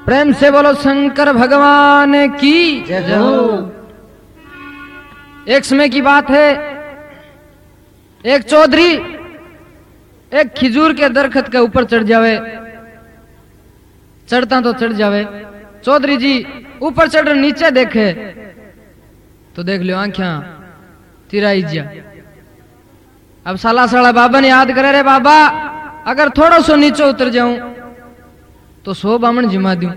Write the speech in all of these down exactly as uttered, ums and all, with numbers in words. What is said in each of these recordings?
प्रेम से बोलो शंकर भगवान की जय हो। एक समय की बात है, एक चौधरी एक खिजूर के दरखत के ऊपर चढ़ जावे, चढ़ता तो चढ़ जावे। चौधरी जी ऊपर चढ़ नीचे देखे तो देख लो आंखियां तिराई जा। अब साला साला बाबा ने याद करे, रे बाबा अगर थोड़ा सो नीचे उतर जाऊं तो सो बामण जिमा दूं।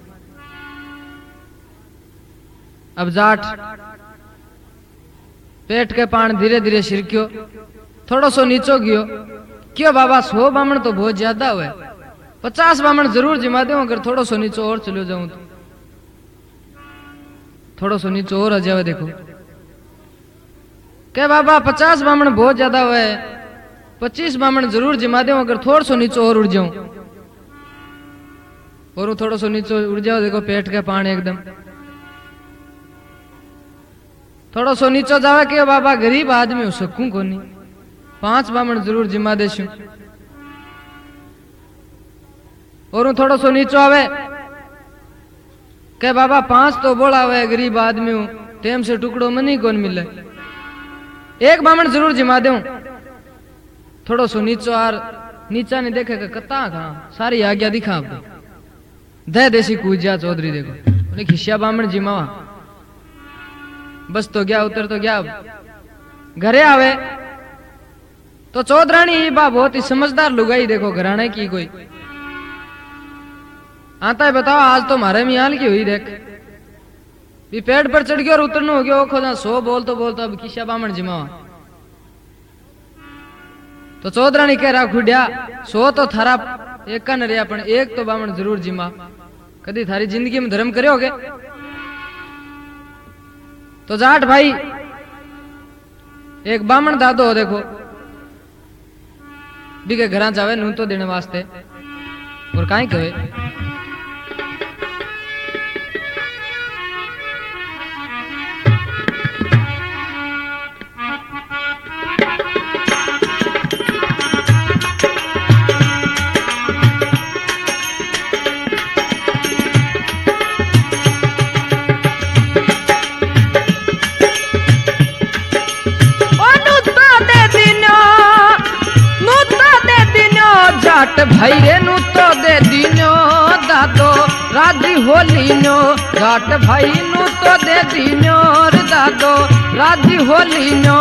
अब जाट पेट के पान धीरे धीरे सिरक्यो, थोड़ा सो नीचो गयो। क्यों बाबा, सौ बामण तो बहुत ज्यादा हुए, पचास बामण जरूर जिमा दूं अगर थोड़ा सो नीचो और चलो जाऊं तो। थोड़ा सो नीचो और आ जावे। देखो क्या बाबा, पचास बामण बहुत ज्यादा हुए, पच्चीस बामण जरूर जिमा दूं अगर थोड़ा सो नीचो और उड़ जाऊं। और वो थोड़ा सो नीचो उड़ जाओ। देखो पेट के पान एकदम थोड़ा सो नीचो जावे कि बाबा गरीब आदमी हो सकूं कोनी, पांच बामण जरूर जिमा देशू। और वो थोड़ा सो नीचो आवे के बाबा पांच तो बोला हुए, गरीब आदमी हूं, टेम से टुकड़ो मनी कौन मिले, एक बामण जरूर जिमा दूं। थोड़ा सो नीचो आर नीचा नहीं देखे कि कता कहा सारी आज्ञा दिखा दे देसी कूजा। चौधरी देखो खिसिया बामण जिमावा, बस तो गया उतर तो गया। घरे आवे तो चौधरानी बा बहुत ही समझदार लुगाई, देखो घराने की कोई आता है। बताओ आज तो मारे मियाल की हुई, देख भी पेड़ पर चढ़ गया और उतरना हो गया। खोदा सो बोल तो बोलता अब किसा बामण जिमावा। तो चौधरानी कह रहा खुडिया सो तो थारा एक का न रहा, पण एक तो बामण जरूर जिमा। कदी थारी जिंदगी में धर्म करोगे? तो जाट भाई एक बामण दादो हो, देखो भी के घर जावे नून तो देने वास्ते, और काई कहे जाट भाई रे नू तो दे दीनो दादो राजी होली नो। जाट भाई नू तो दे दीनो रे दादो राजी होली नो।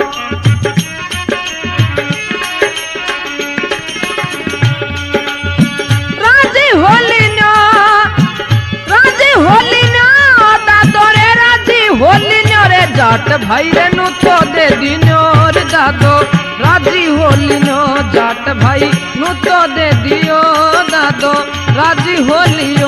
राजी होली नो, राजी होली नो दादो रे राजी होली नो रे। जाट भाई रे नू तो दे दीनो रे दादो राजी होली नो। जाट भाई नू तो दे दियो दादो राजी होलियो।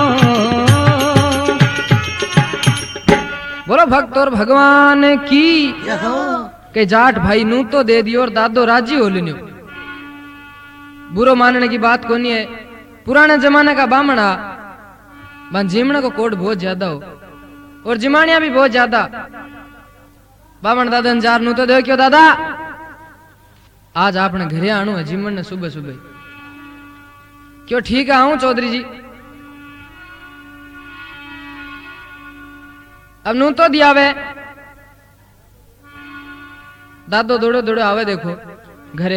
बोलो भक्त और भगवान की के जाट भाई नू तो दे दियो और दादो राजी होलियो। बुरो मानने की बात कोनी है। पुराने जमाने का बामणा बन जीमने को कोड बहुत ज्यादा हो और जिमानिया भी बहुत ज्यादा। बामण दादा जार नू तो दे क्यों दादा, आज आपने घरे आणु है जीमन ने सुबह सुबह। क्यों ठीक है आऊं चौधरी जी। अब नू तो दियावे, दादो दौड़े दौड़े आवे देखो घरे।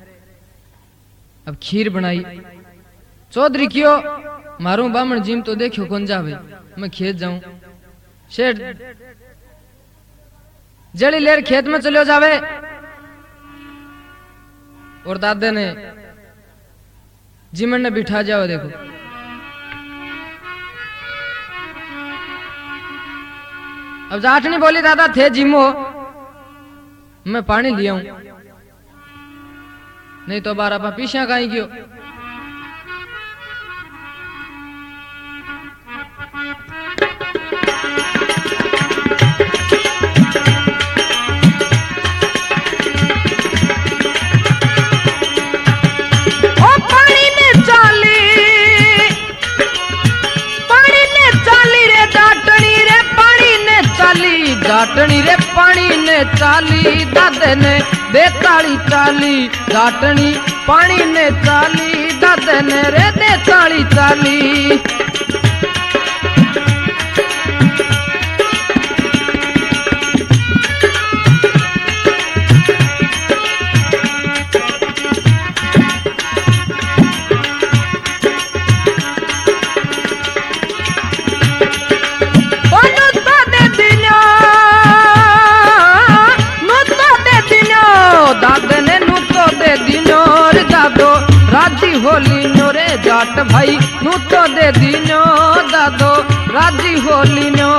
अब खीर बनाई। चौधरी क्यों मारू बामण जीम तो देखो कौन जावे, मैं खेत जाऊं। शेठ जड़ी लेर खेत में चलो जावे और दादे ने जीमन ने बिठा जाओ। देखो अब जाटनी बोली दादा थे जिमो, मैं पानी लिया हूं, नहीं तो बार आपा पीछा कहीं गयो। जाटनी रे पानी ने चाली दादे ने दे ताली चाली। जाटनी पानी ने चाली दादे ने रे दे ताली चाली। जाट भाई नू तो दे दीनो दादो राजी होली नो।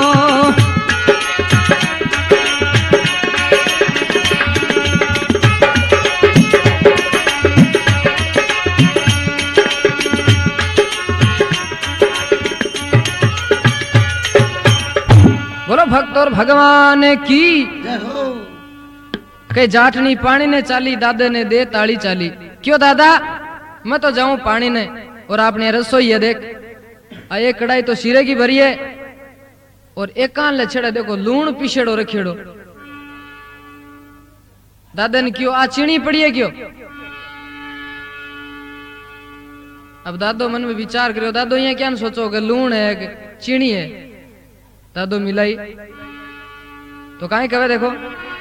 बोलो भक्त और भगवान की कई जाटनी पानी ने चाली दादे ने दे ताली चाली। क्यों दादा मैं तो जाऊं पानी ने और आपने रसोई है देख आ एक कढ़ाई तो शीरे की भरी है और एक कान ले छेड़े देखो लूण पिछेड़ो रखेड़ो। दादा ने क्यों आ चीनी पड़ी है क्यों। अब दादो मन में विचार करो दादो यहाँ क्या सोचो कि लूण है कि चीनी है। दादो मिलाई तो काहे कहे देखो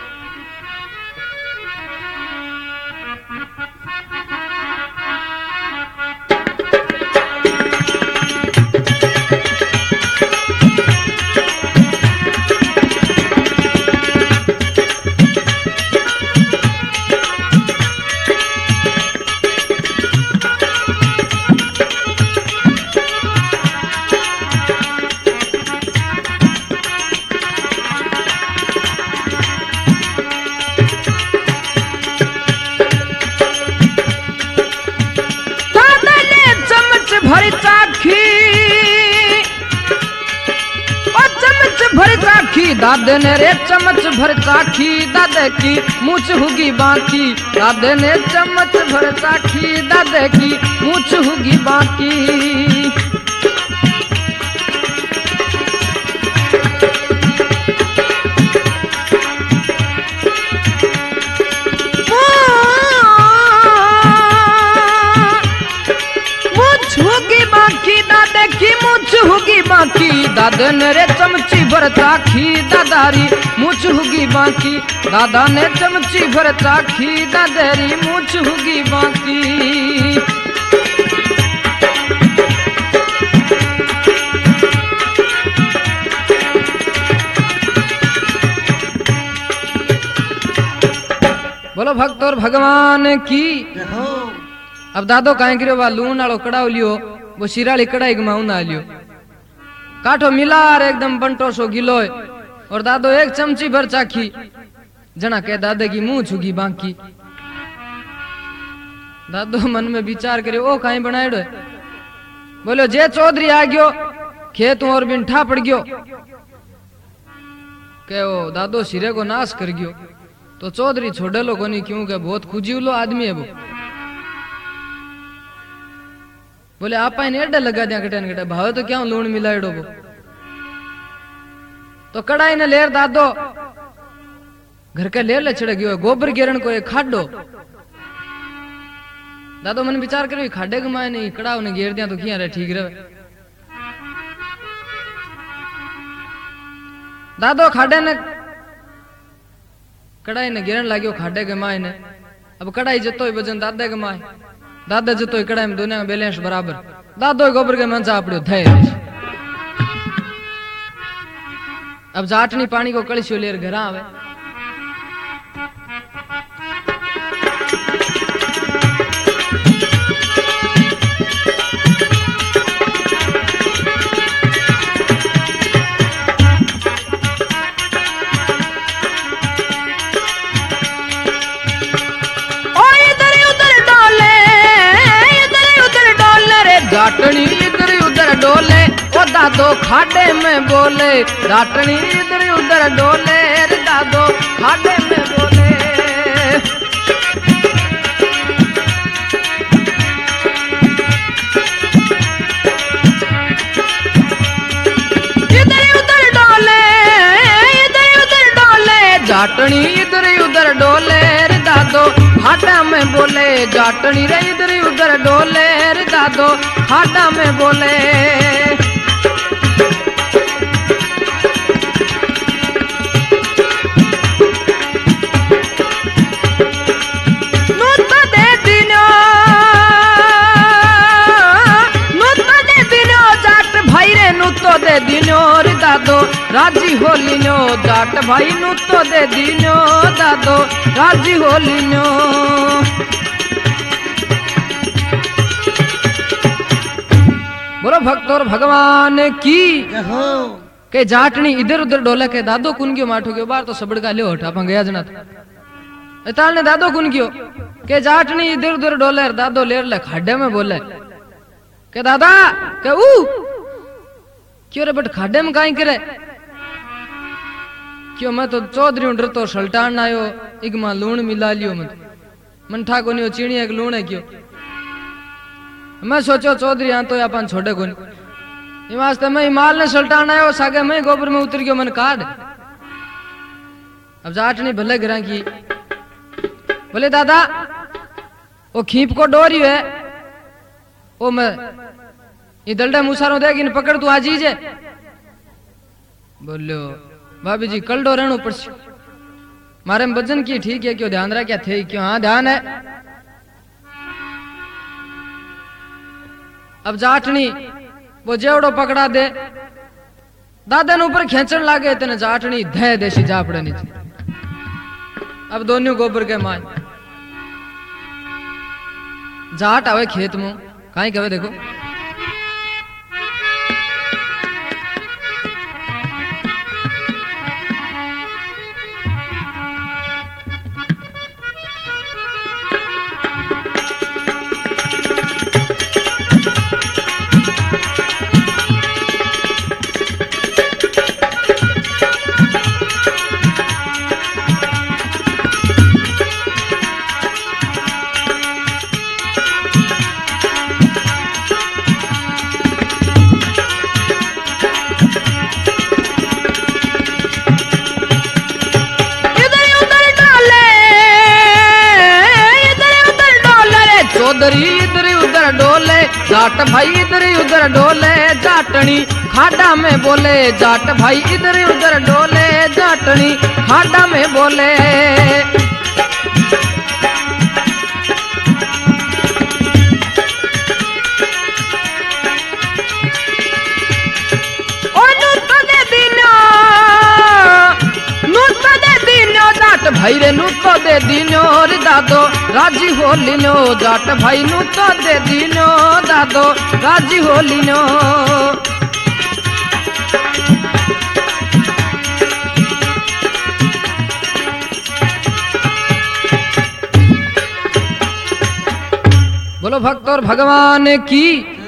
दादे ने रे चम्मच भर चाखी दादे की मूछ हुगी बाकी। दादे ने चम्मच भर चाखी दादे की मूछ हुगी बाकी। बाकी दादा ने रे चमची भर चाखी दादारी मूछ हुगी बाकी। दादा ने चमची भर चाखी दादारी मूछ हुगी बाकी। बोलो भक्त और भगवान की। अब दादो काहे गिरो वा लूण वालो कड़ाव लियो वो शिराली कड़ाई गमाऊ ना लियो काठो मिलार एकदम बंटो सो गिलो और दादो एक चमची भर चाखी जना के दादे की मुंह छुगी बाकी। दादो मन में विचार करे ओ काई बनाएड़ो है। बोलो जे चौधरी आ गयो खेत और बिंठा पड़ गयो के ओ दादो सिरे को नाश कर गयो तो चौधरी छोड़े लो कोनी क्यों के बहुत खुजीवलो आदमी है वो। बोले आप एडे लगा दिया कटे कटे भावे तो क्या लूण मिलाएड़ो वो। तो कड़ाई ने लेर दादो घर के लेर ले छिड़ गयो गोबर गिरण को एक खाडो। दादो मन विचार करो खाडे के माए नहीं कड़ाव ने घेर दिया तो किया रहे ठीक रहे। दादो खाडे ने कड़ाई ने गिरण लाग्यो खाडे के माए ने। अब कड़ाई जतो ही वजन दादे के माए दादा जो तो कड़ाई में दोनों का बैलेंस बराबर। दादो गोबर के मन चापड़ो थे। अब जाटनी पानी को कलशो लेर घर आवे जाटनी इधर उधर डोले ओ दादो खाडे में बोले। जाटनी इधर उधर डोले रे दादो खाडे में बोले। इधर उधर डोले इधर उधर डोले जाटनी इधर उधर डोले रे दादो खाडा में बोले। जाटनी रे इधर उधर डोले रे दादो खाडा में बोले। नूत दे दिनो नूत दे दिनो जाट भाई रे नूत दे दिनो रे दादो राजी होली नो। जाट भाई नूत दे दिनो दादो राजी होली नो। बोलो भक्त और भगवान की के जाटनी इधर उधर डोले के दादो कुन गयो माठो गयो बार तो सबड़का लियो हट अपन गया जना इताल ने दादो कुन गयो के जाटनी इधर उधर डोले दादो लेर ले खाडे में बोले के दादा के ऊ क्यों रे बट खाडे में काई करे क्यों मैं तो चौधरी उड़ तो सल्टान आयो इगमा लूण मिला लियो मत मन ठा कोनी चीणी एक लूण है क्यों मैं सोचो चौधरी यहाँ तो अपन छोड़े कोनी वास्ते मैं माल ने सल्टान आयो सागे मैं गोबर में उतर गयो मन काट अब जाटनी भले गिरा की बोले दादा वो खीप को डोरी है वो मैं ये दलडा मुसारो देगी न पकड़ तू आज ही जे बोलो भाभी जी कल डो रहने ऊपर से मारे में वजन की ठीक है क्यों ध्यान रहा क्या थे क्यों हाँ ध्यान है अब जाटनी वो जेवड़ो पकड़ा दे दादा ने ऊपर खेचन लागे तेने जाटनी धे देशी जा पड़े नीचे अब दोनों गोबर के माय जाट आवे खेत में कहीं कहे देखो इधर उधर डोले जाट भाई इधर उधर डोले जाटनी खाडा में बोले जाट भाई इधर उधर डोले जाटनी खाडा में बोले भाई रे नू तो दे दीनो रे दादो राजी हो लिनो जाट भाई नू तो दे दीनो दादो राजी हो लिनो बोलो भक्त और भगवान की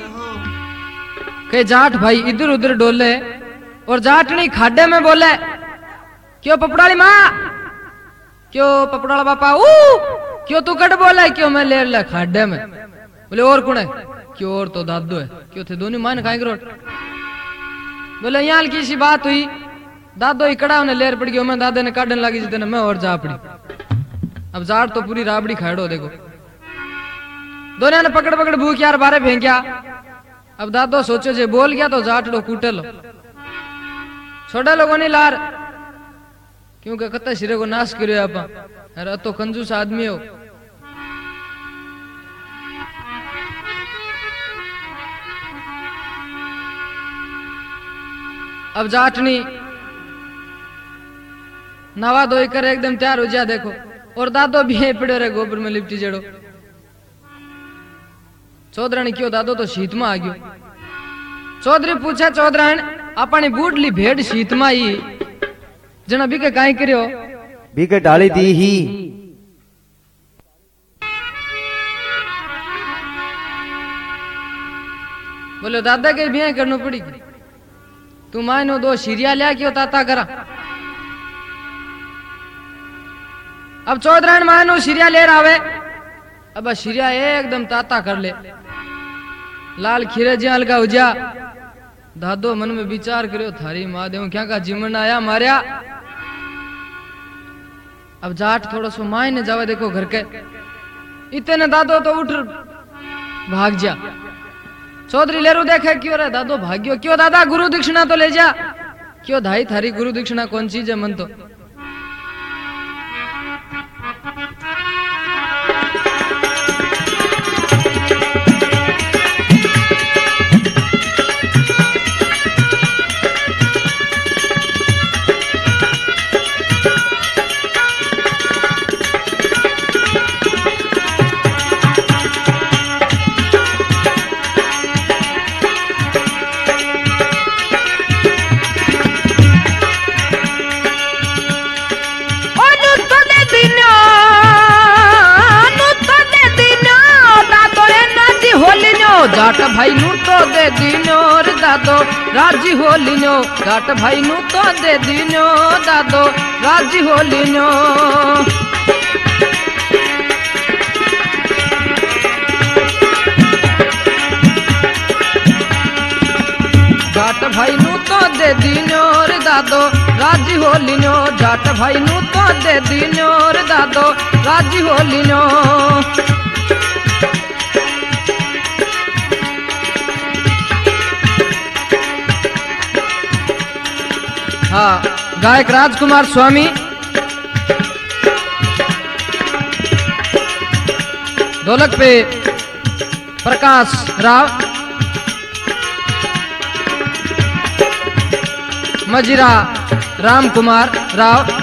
के जाट भाई इधर उधर डोले और जाटनी खाडे में बोले क्यों पपड़ाली माँ क्यों पपड़ाला बापा ऊ क्यों तू कट बोला क्यों मैं ले ले खाडे में बोले और कौन है क्यों और तो दादो है क्यों थे दोनों मान खाएंगे रोट बोले यहाँ की सी बात हुई दादो ही कड़ा उन्हें लेर पड़ गई मैं दादे ने काटने लगी जितने मैं और जा पड़ी अब जाट तो पूरी राबड़ी खाड़ो देखो दोनों ने पकड़ पकड़ भूख यार बारे फेंकिया अब दादो सोचो जे बोल गया तो जाट लो कूटे लो छोटे लोगों ने लार क्योंकि कत्ता सिरे को नाश करो आप अरे तो कंजूस आदमी हो अब जाटनी नवा धोई कर एकदम तैयार हो जा देखो और दादो भी पड़े रहे गोबर में लिपटी जड़ो चौधरानी क्यों दादो तो शीत में आ गयो चौधरी पूछा चौधरान अपनी बूढ़ली भेड़ शीत में आई जना बीके काई करियो बीके डाली दी ही बोले दादा के बियाह करनो पड़ी तू मानो दो शिरिया लिया क्यों ताता करा अब चौधरान मानो शिरिया ले आवे अब शिरिया एकदम ताता कर ले लाल खीरे जी हल्का हो जा दादो मन में विचार करियो थारी माँ देव क्या का जीवन आया मारिया अब जाट थोड़ा सो माय ने जावे देखो घर के इतने दादो तो उठ भाग जा चौधरी लेरू देखे क्यों रे दादो भाग्यो क्यों दादा गुरु दीक्षिणा तो ले जा क्यों धाई थारी गुरु दीक्षिणा कौन चीज है मन तो भाई नू तो दे दीनो रे दादो राजी हो लीनो जाट भाई नू तो दे दीनो दादो राजी हो लीनो जाट भाई नू तो दे दीनो रे दादो राजी हो लीनो जाट भाई नू तो दे दीनो रे दादो राजी हो लीनो हाँ गायक राजकुमार स्वामी ढोलक पे प्रकाश राव मजीरा राम कुमार राव